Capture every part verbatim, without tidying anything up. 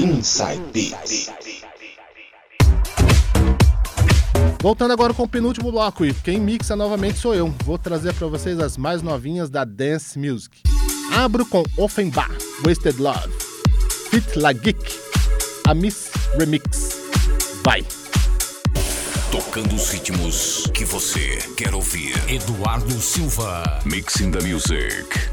Inside Beats. Voltando agora com o penúltimo bloco, e quem mixa novamente sou eu. Vou trazer para vocês as mais novinhas da Dance Music. Abro com Offenbach, Wasted Love, Fit La Geek, a Miss Remix. Vai! Tocando os ritmos que você quer ouvir. Eduardo Silva. Mixing the Music.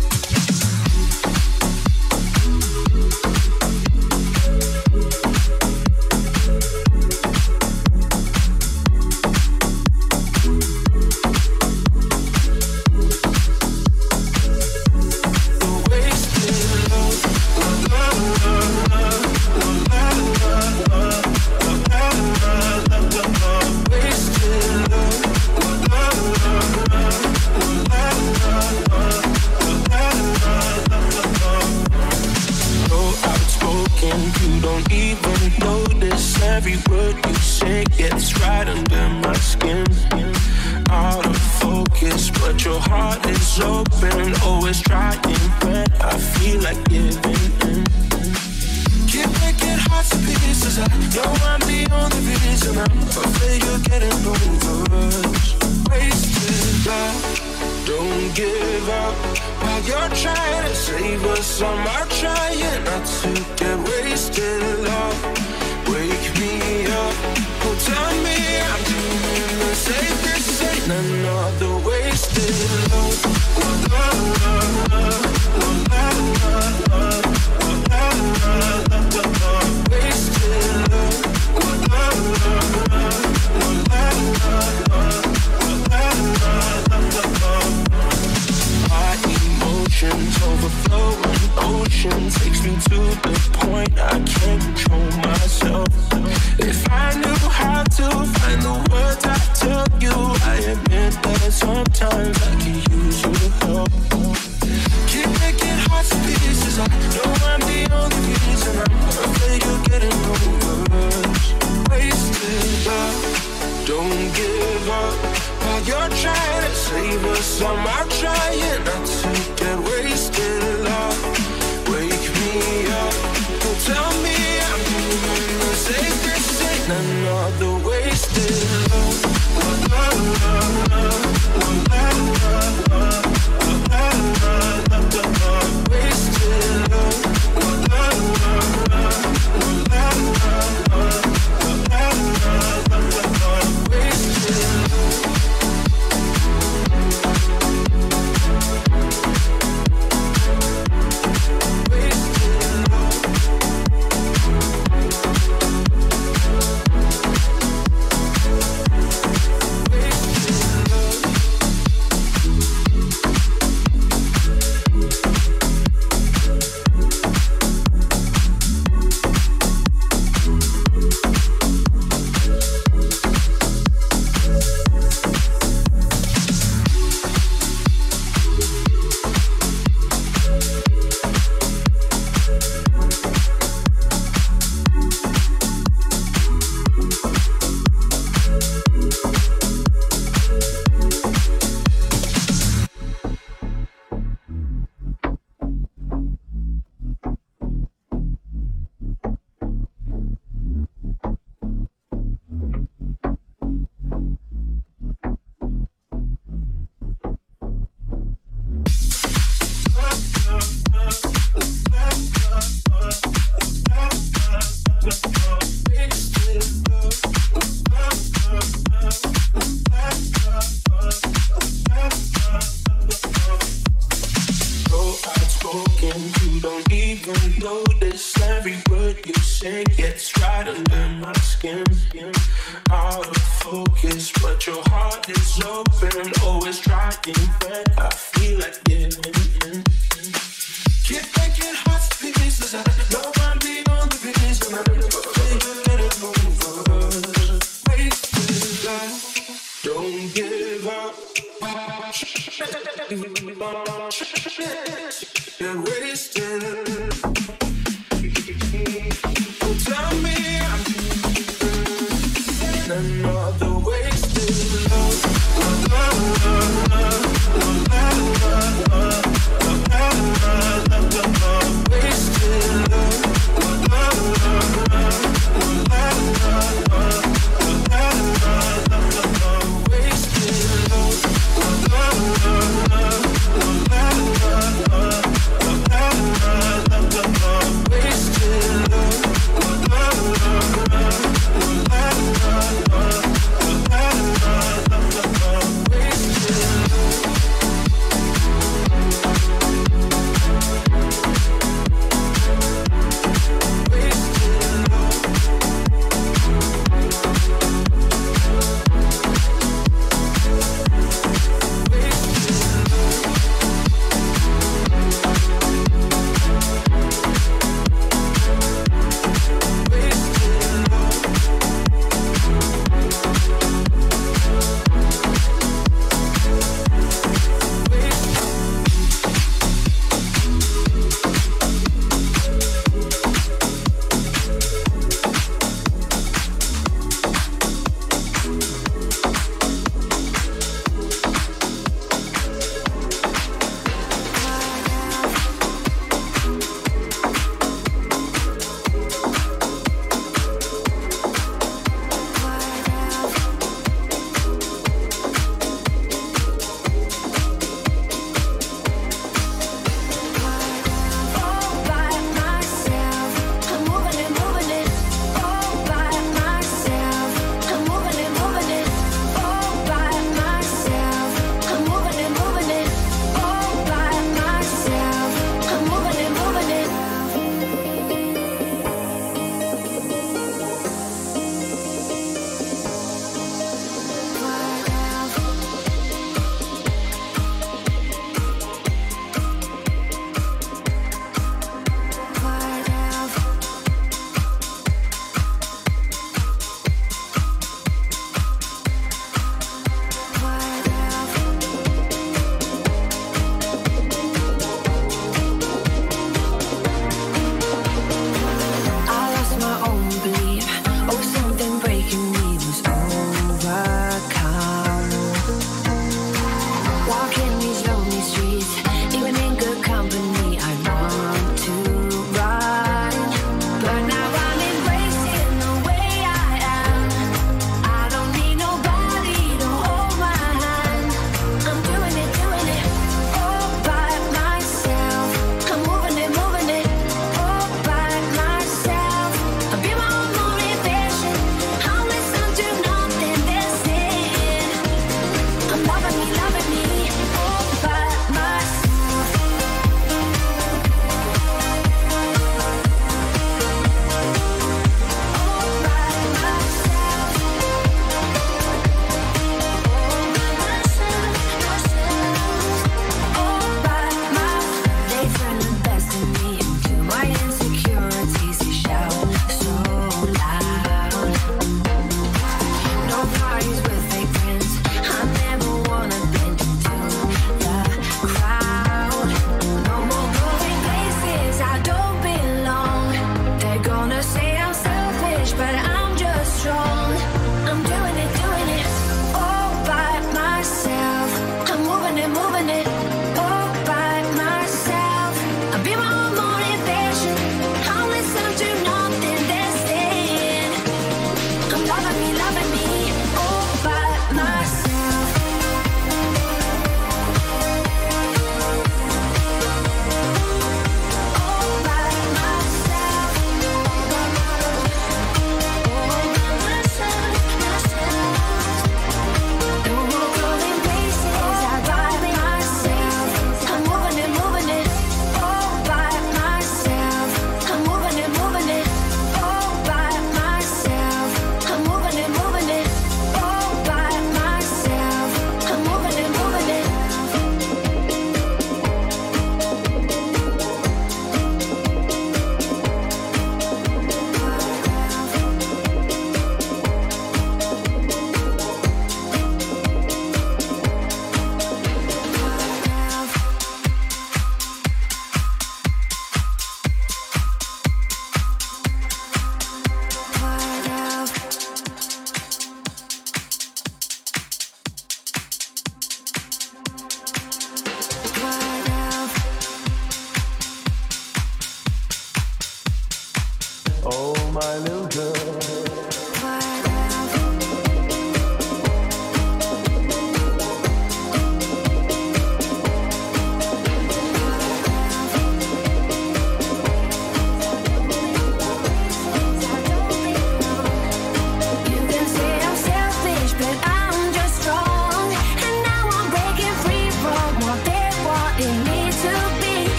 Every word you say gets right under my skin. Out of focus, but your heart is open. Always trying, but I feel like giving in. Keep breaking hearts to pieces. I know I'm the only reason I'm afraid you're getting over us. Wasted love, don't give up. While you're trying to save us, I'm trying not to get wasted love. Wake me up, oh tell me I'm doing the safest. Ain't another wasted love. Oh, love, love, love, love, love, love, love, love, wasted love. Oh, love, love, love, love, love, love, love. My emotions overflowing, ocean takes me to the point I can't control myself. If I knew how to find the words I tell you, I admit that sometimes I can use your help. Keep making hearts to pieces. I know I'm the only reason I'm afraid you're getting over us. Wasted love, don't give up. While you're trying to save us, I'm trying not to get wasted love. Wake me up, don't tell me I'm doing the safest. Ain't another wasted love. Love, love, love, love, love, love, love, love, love, wasted love. Love, love, love, love, love, love, love, love, love, wasted love. Love,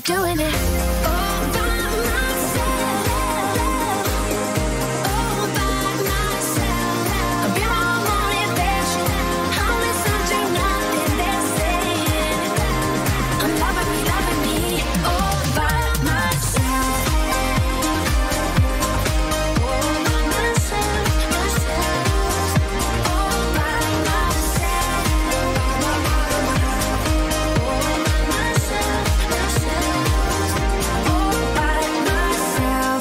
doing it all by myself, all by myself. I'll be my own motivation. I'll listen to nothing they're saying. I'm loving me, loving me all by myself, all by myself, myself, all by myself, all by myself, myself, all by myself.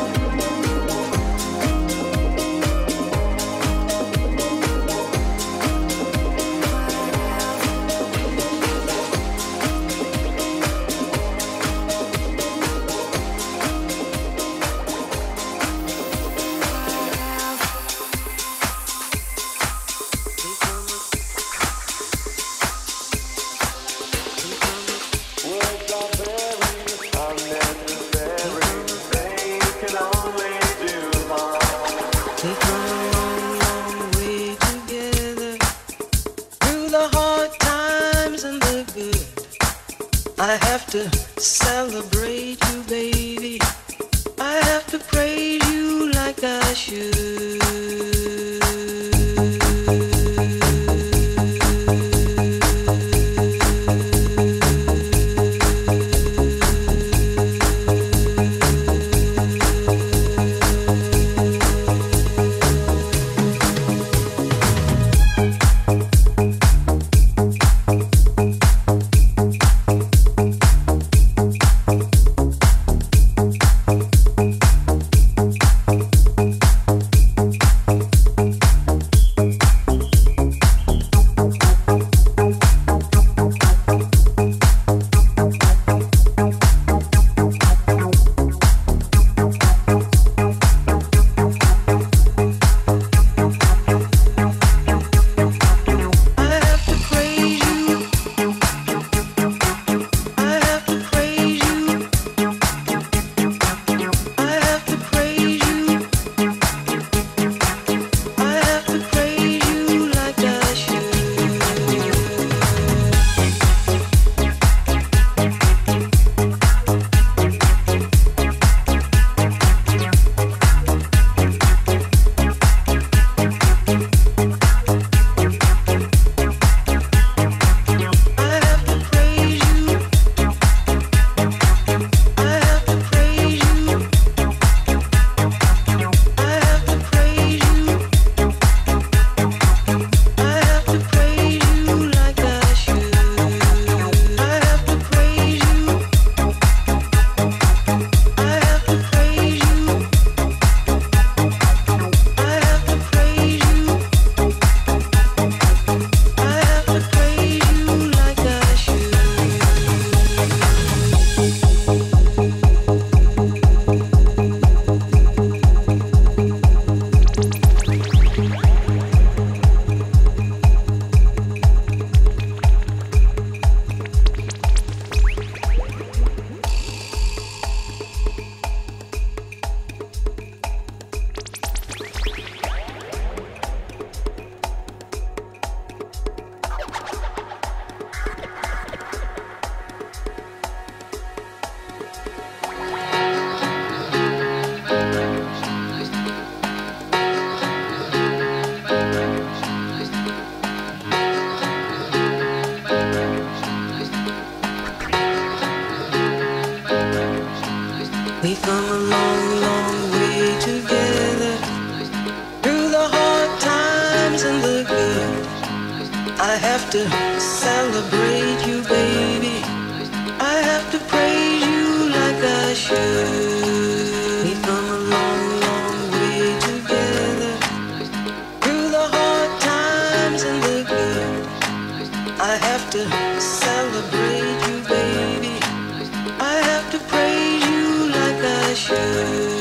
We've come a long, long way together, through the hard times and the good. I have to celebrate you, baby. I have to praise you like I should. We've come a long, long way together, through the hard times and the good. I have to celebrate you, baby. I have to praise you like I should. We've come a long, long way together, through the hard times and the good. I have to celebrate you, baby. I have to praise you like I should.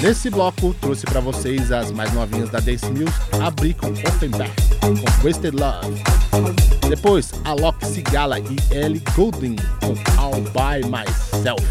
Nesse bloco, trouxe pra vocês as mais novinhas da Dance Music, abri com Offenbach, com Wasted Love. Depois, Alok Sigala e Ellie Goulding, com All By Myself.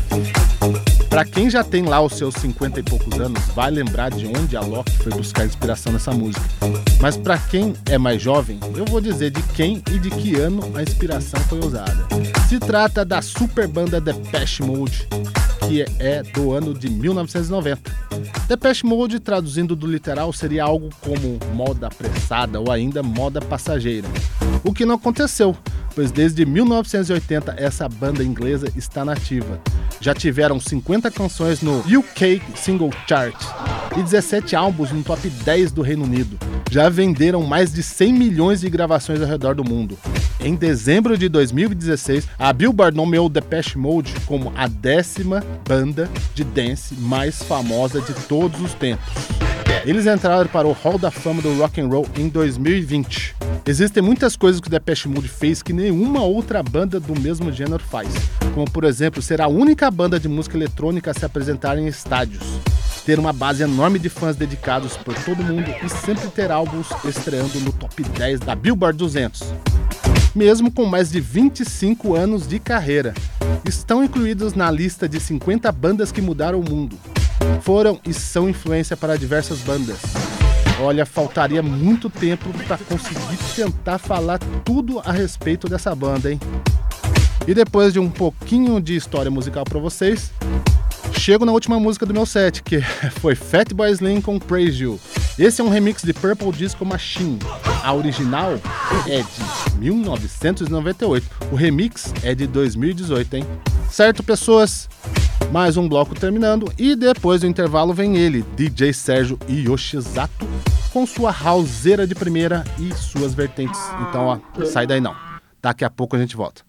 Pra quem já tem lá os seus cinquenta e poucos anos, vai lembrar de onde a Alok foi buscar inspiração nessa música. Mas pra quem é mais jovem, eu vou dizer de quem e de que ano a inspiração foi usada. Se trata da super banda Depeche Mode, que é do ano de mil novecentos e noventa. Depeche Mode, traduzindo do literal, seria algo como moda apressada ou ainda moda passageira. O que não aconteceu, pois desde mil novecentos e oitenta essa banda inglesa está nativa. Já tiveram cinquenta canções no U K Single Chart e dezessete álbuns no top dez do Reino Unido. Já venderam mais de cem milhões de gravações ao redor do mundo. Em dezembro de dois mil e dezesseis, a Billboard nomeou Depeche Mode como a décima banda de dance mais famosa de todos os tempos. Eles entraram para o Hall da Fama do Rock and Roll em dois mil e vinte. Existem muitas coisas que o Depeche Mode fez que nenhuma outra banda do mesmo gênero faz, como por exemplo ser a única banda de música eletrônica a se apresentar em estádios, ter uma base enorme de fãs dedicados por todo mundo e sempre ter álbuns estreando no top dez da Billboard duzentos. Mesmo com mais de vinte e cinco anos de carreira, estão incluídos na lista de cinquenta bandas que mudaram o mundo. Foram e são influência para diversas bandas. Olha, faltaria muito tempo para conseguir tentar falar tudo a respeito dessa banda, hein? E depois de um pouquinho de história musical para vocês, chego na última música do meu set, que foi Fatboy Slim com Praise You. Esse é um remix de Purple Disco Machine. A original é de mil novecentos e noventa e oito. O remix é de dois mil e dezoito, hein? Certo, pessoas? Mais um bloco terminando e depois do intervalo vem ele, D J Sérgio Yoshizato, com sua houseira de primeira e suas vertentes. Então, ó, sai daí não. Daqui a pouco a gente volta.